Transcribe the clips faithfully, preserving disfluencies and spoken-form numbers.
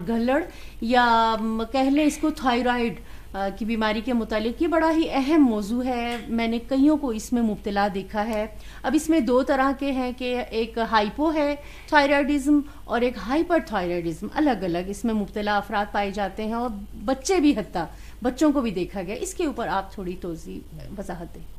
गल्लड़ या कह लें इसको थायराइड की बीमारी के मुतालिक, ये बड़ा ही अहम मौजू है। मैंने कईयों को इसमें मुब्तला देखा है। अब इसमें दो तरह के हैं कि एक हाइपो है थायराइडिज्म और एक हाइपर थायराइडिज्म, अलग अलग इसमें मुब्तला अफराद पाए जाते हैं और बच्चे भी, हत्ता बच्चों को भी देखा गया। इसके ऊपर आप थोड़ी तोज़ी वजाहत दें।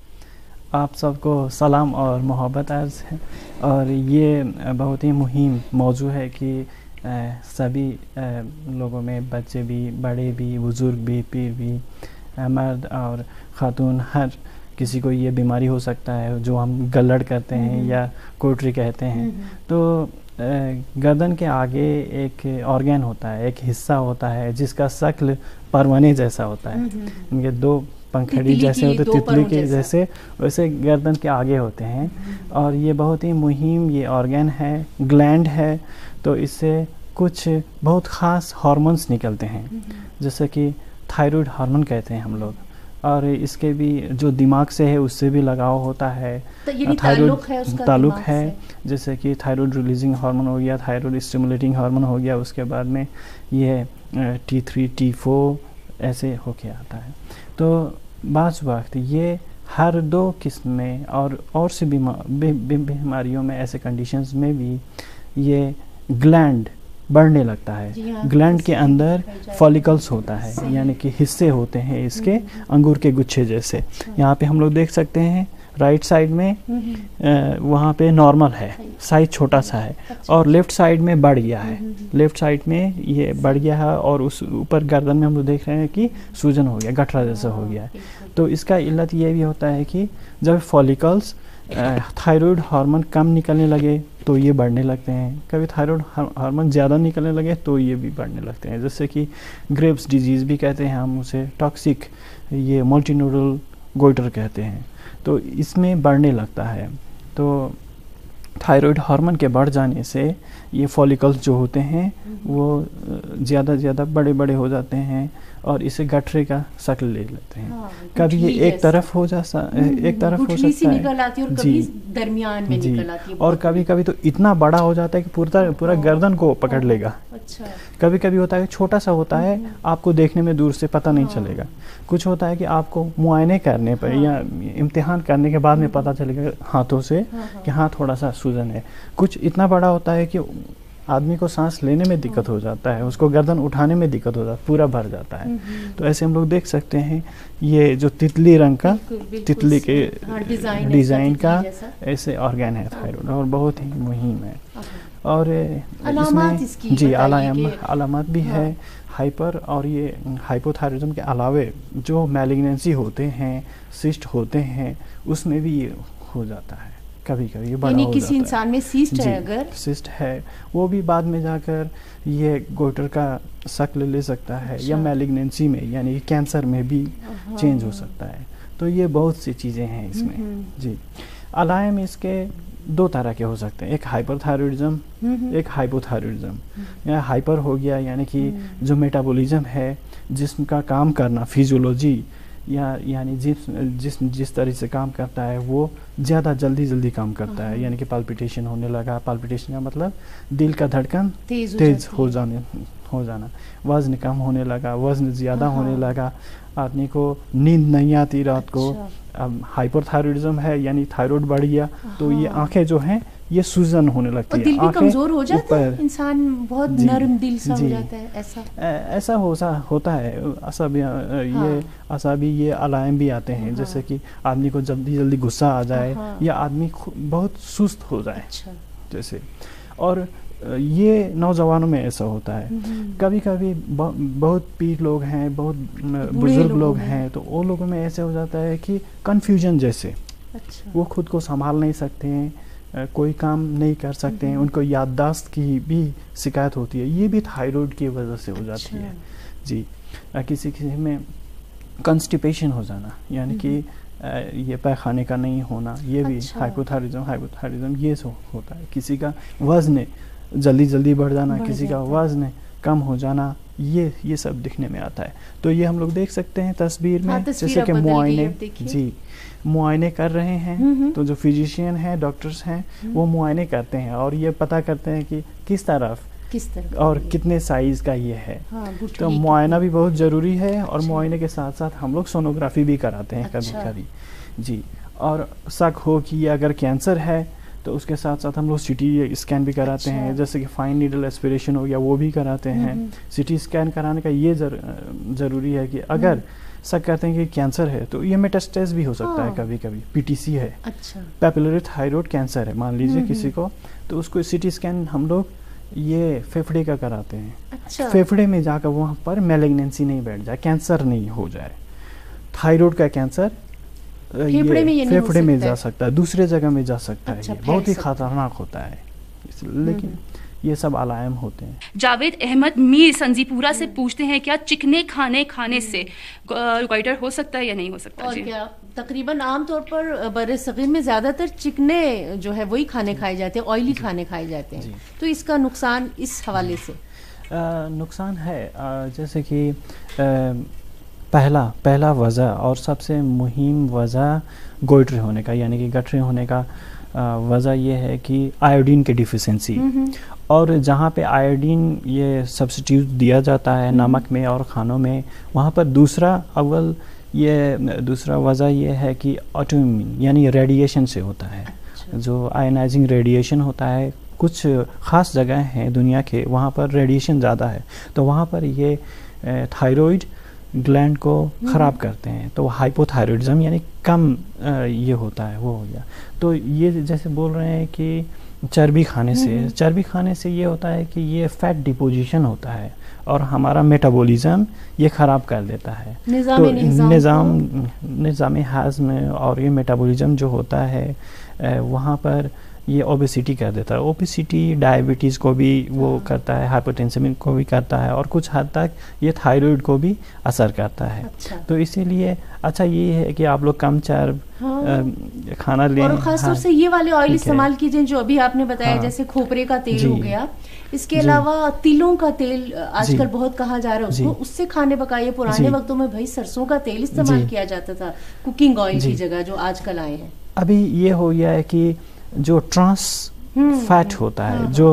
आप सबको सलाम और मोहब्बत अर्ज़ है। और ये बहुत ही मुहिम मौजू है कि आ, सभी आ, लोगों में, बच्चे भी, बड़े भी, बुज़ुर्ग भी, पीर भी, आ, मर्द और ख़ातून, हर किसी को ये बीमारी हो सकता है जो हम गल्लड़ कहते हैं या कोटरी कहते हैं। तो आ, गर्दन के आगे एक ऑर्गन होता है, एक हिस्सा होता है जिसका शक्ल परवाने जैसा होता है। इनके दो पंखड़ी जैसे होते, तितली के जैसे, वैसे गर्दन के आगे होते हैं। और ये बहुत ही मुहिम ये ऑर्गन है, ग्लैंड है। तो इससे कुछ बहुत ख़ास हार्मोन्स निकलते हैं, जैसे कि थायराइड हार्मोन कहते हैं हम लोग। और इसके भी जो दिमाग से है उससे भी लगाव होता है, तो ताल्लुक है उसका, ताल्लुक है। जैसे कि थायराइड रिलीजिंग हार्मोन हो गया, थायराइड स्टिमुलेटिंग हार्मोन हो गया, उसके बाद में ये टी थ्री टी फोर ऐसे होके आता है। तो बाज़ वक्त ये हर दो किस्म में और और सी बीमारियों में, ऐसे कंडीशंस में भी ये ग्लैंड बढ़ने लगता है। ग्लैंड के अंदर फॉलिकल्स होता है, यानी कि हिस्से होते हैं इसके अंगूर के गुच्छे जैसे। यहाँ पे हम लोग देख सकते हैं राइट साइड में आ, वहाँ पे नॉर्मल है, साइज छोटा सा है, और लेफ़्ट साइड में बढ़ गया है। लेफ़्ट साइड में ये बढ़ गया है और उस ऊपर गर्दन में हम लोग देख रहे हैं कि सूजन हो गया, गठरा जैसा हो गया है। तो इसका इल्लत ये भी होता है कि जब फॉलिकल्स थायराइड हार्मोन कम निकलने लगे तो ये बढ़ने लगते हैं, कभी थायराइड हार्मोन ज़्यादा निकलने लगे तो ये भी बढ़ने लगते हैं। जैसे कि ग्रेव्स डिजीज़ भी कहते हैं हम उसे, टॉक्सिक ये मल्टीनोडल गोइटर कहते हैं। तो इसमें बढ़ने लगता है। तो थायराइड हार्मोन के बढ़ जाने से ये फॉलिकल्स जो होते हैं वो ज़्यादा ज़्यादा बड़े बड़े हो जाते हैं और इसे गठरे का शक्ल ले लेते हैं। हाँ, कभी ये एक तरफ हो जा एक तरफ हो सकता है निकल आती है और कभी दरमियान में निकल आती है, और कभी कभी तो इतना बड़ा हो जाता है कि पूरा पूरा गर्दन को पकड़ लेगा। अच्छा। कभी कभी होता है छोटा सा होता है, आपको देखने में दूर से पता नहीं चलेगा। कुछ होता है कि आपको मुआयने करने पर या इम्तिहान करने के बाद में पता चलेगा हाथों से कि हाँ थोड़ा सा सूजन है। कुछ इतना बड़ा होता है कि आदमी को सांस लेने में दिक्कत हो जाता है, उसको गर्दन उठाने में दिक्कत हो जाता है, पूरा भर जाता है। तो ऐसे हम लोग देख सकते हैं ये जो तितली रंग का, तितली के डिज़ाइन का ऐसे ऑर्गन है थायराइड, और बहुत ही मुहिम है। और इसमें जी अलामत भी है हाइपर और ये हाइपोथायराइडिज्म के अलावे जो मैलिग्नेंसी होते हैं, सिस्ट होते हैं, उसमें भी ये हो जाता है। कभी कभी ये बड़ा हो किसी जाता इंसान है। में सिस्ट है, अगर सिस्ट है वो भी बाद में जाकर ये गोइटर का शक्ल ले सकता है। अच्छा। या मैलिग्नेंसी में यानी कैंसर में भी चेंज हो सकता है। तो ये बहुत सी चीज़ें हैं इसमें जी। अलायम इसके दो तरह के हो सकते हैं, एक हाइपरथायराइडिज्म, एक हाइपोथायराइडिज्म। या हाइपर हो गया यानी कि जो मेटाबॉलिज्म है, जिस्म का काम करना, फिजियोलॉजी या यानी जिस जिस जिस तरह से काम करता है वो ज़्यादा जल्दी जल्दी काम करता है, यानी कि पाल्पिटेशन होने लगा। पाल्पिटेशन का मतलब दिल का धड़कन तेज, तेज हो जाने हो जाना। वज़न कम होने लगा, वज़न ज़्यादा होने लगा, आदमी को नींद नहीं आती रात को। अब हाइपरथायराइडिज्म है यानी थायराइड बढ़ गया तो ये आंखें जो हैं ये सूजन होने लगती है, दिल भी कमजोर हो जाता है, इंसान बहुत नरम दिल सा हो जाता है। ऐसा ऐसा हो सा होता है। असाबी हाँ। ये असाबी ये अलायम भी आते हैं। हाँ। जैसे कि आदमी को जल्दी जल्दी गुस्सा आ जाए। हाँ। या आदमी बहुत सुस्त हो जाए। अच्छा। जैसे और ये नौजवानों में ऐसा होता है। कभी कभी बहुत पीर लोग हैं, बहुत बुजुर्ग लोग हैं, तो वो लोगों में ऐसे हो जाता है कि कन्फ्यूजन जैसे। अच्छा। वो खुद को संभाल नहीं सकते हैं, कोई काम नहीं कर सकते हैं, उनको याददाश्त की भी शिकायत होती है। ये भी थायराइड की वजह से हो जाती है जी। किसी किसी में कंस्टिपेशन हो जाना यानी कि ये पैखाने का नहीं होना, ये भी अच्छा। हाइपोथायराइडिज्म हाइपोथायराइडिज्म ये सब होता है। किसी का वज़न जल्दी जल्दी बढ़ जाना, बढ़ किसी का वज़न कम हो जाना, ये ये सब दिखने में आता है। तो ये हम लोग देख सकते हैं तस्वीर में। हाँ, जैसे कि मुआयने जी मुआयने कर रहे हैं, तो जो फिजिशियन हैं, डॉक्टर्स हैं, वो मुआयने करते हैं और ये पता करते हैं कि किस तरफ किस तरह और कितने साइज का ये है। हाँ, तो मुआयना भी बहुत ज़रूरी है, और मुआयने के साथ साथ हम लोग सोनोग्राफी भी कराते हैं कभी अच्छा। कभी जी। और शक हो कि ये अगर कैंसर है तो उसके साथ साथ हम लोग सीटी स्कैन भी कराते अच्छा। हैं, जैसे कि फाइन नीडल एस्पिरेशन हो गया वो भी कराते हैं। सीटी स्कैन कराने का ये जर, ज़रूरी है कि अगर शक करते हैं कि कैंसर है तो ये मेटास्टेज भी हो सकता है, हाँ। कभी कभी पीटीसी है, अच्छा, पैपिलरी थायराइड कैंसर है मान लीजिए किसी को, तो उसको सीटी स्कैन हम लोग ये फेफड़े का कराते हैं। अच्छा। फेफड़े में जाकर वहाँ पर मैलिग्नेंसी नहीं बैठ जाए, कैंसर नहीं हो जाए। थायराइड का कैंसर फेफड़े में ये नहीं हो फेफड़े में सकता जा है। सकता है, दूसरे जगह में जा सकता अच्छा, है, ये फैल बहुत ही सकता है। खतरनाक होता है इसलिए, लेकिन ये सब अलायम होते हैं। जावेद अहमद मीर संजीपुरा से पूछते हैं, क्या चिकने खाने खाने से गोइटर हो सकता है या नहीं हो सकता? और जी क्या, तकरीबन आमतौर पर बड़े सगीर में ज्यादातर चिकने जो है वही खाने खाए जाते हैं, ऑयली खाने खाए जाते हैं, तो इसका नुकसान इस हवाले से आ, नुकसान है, आ, जैसे कि आ, पहला पहला वजह और सबसे मुहिम वजह गोइट्री होने का यानी कि गठरी होने का वजह यह है कि आयोडीन की डिफिशेंसी। और जहाँ पे आयोडीन ये सब्स्टिट्यूट दिया जाता है नमक में और खानों में, वहाँ पर दूसरा अव्वल ये दूसरा वजह ये है कि ऑटोइम्यून यानी रेडिएशन से होता है। अच्छा। जो आयनाइजिंग रेडिएशन होता है, कुछ ख़ास जगह हैं दुनिया के वहाँ पर रेडिएशन ज़्यादा है, तो वहाँ पर ये थायराइड ग्लैंड को ख़राब करते हैं, तो हाइपोथायरॉइडिज्म यानी कम ये होता है, वो हो गया। तो ये जैसे बोल रहे हैं कि चर्बी खाने से चर्बी खाने से ये होता है कि ये फैट डिपोजिशन होता है और हमारा मेटाबॉलिज्म ये ख़राब कर देता है। निज़ाम तो निज़ाम निज़ाम हाज़्म और ये मेटाबॉलिज्म जो होता है वहाँ पर ये ओबेसिटी कर देता है। ओबेसिटी डायबिटीज़ को भी वो करता है, हाइपरटेंशन को भी करता है, और कुछ हद तक ये थायराइड को भी असर करता है। अच्छा। तो इसीलिए अच्छा ये है कि आप लोग कम चर्ब हाँ। खाना लें, और खासतौर हाँ। से ये वाले ऑयल इस्तेमाल कीजिए जो अभी आपने बताया, हाँ। जैसे खोपरे का तेल हो गया, इसके अलावा तिलों का तेल आजकल बहुत कहा जा रहा है, उसको उससे खाने पकाइए। पुराने वक्तों में भाई सरसों का तेल इस्तेमाल किया जाता था कुकिंग ऑयल की जगह, जो आजकल आए हैं। अभी ये हो गया है कि जो ट्रांस फैट होता है, जो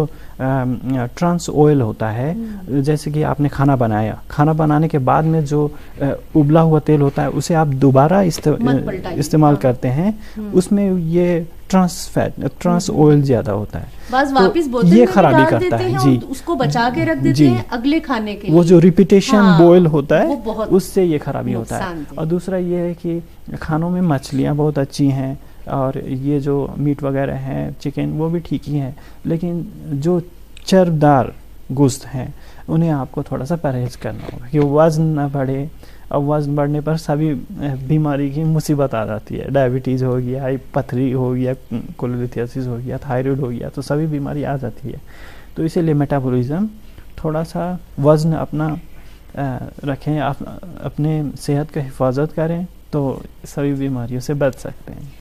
ट्रांस ऑयल होता है, जैसे कि आपने खाना बनाया, खाना बनाने के बाद में जो उबला हुआ तेल होता है उसे आप दोबारा इस्तेमाल करते हैं, उसमें ये ट्रांस फैट ट्रांस ऑयल ज्यादा होता है, बस वापस बोतल ये खराबी करता है जी। उसको बचा के रख देते हैं अगले खाने के लिए। वो जो रिपीटेशन बॉयल होता है उससे ये खराबी होता है। और दूसरा ये है कि खानों में मछलियाँ बहुत अच्छी हैं और ये जो मीट वगैरह हैं, चिकन, वो भी ठीक ही है, लेकिन जो चर्बदार गोश्त हैं उन्हें आपको थोड़ा सा परहेज करना होगा कि वज़न ना बढ़े। और वज़न बढ़ने पर सभी बीमारी की मुसीबत आ जाती है, डायबिटीज़ हो गया, पथरी हो गया, कोलेस्टेरोल हो गया, थायराइड हो गया, तो सभी बीमारी आ जाती है। तो इसीलिए मेटाबॉलिज्म थोड़ा सा वज़न अपना रखें, आप अपने सेहत का हिफाजत करें तो सभी बीमारियों से बच सकते हैं।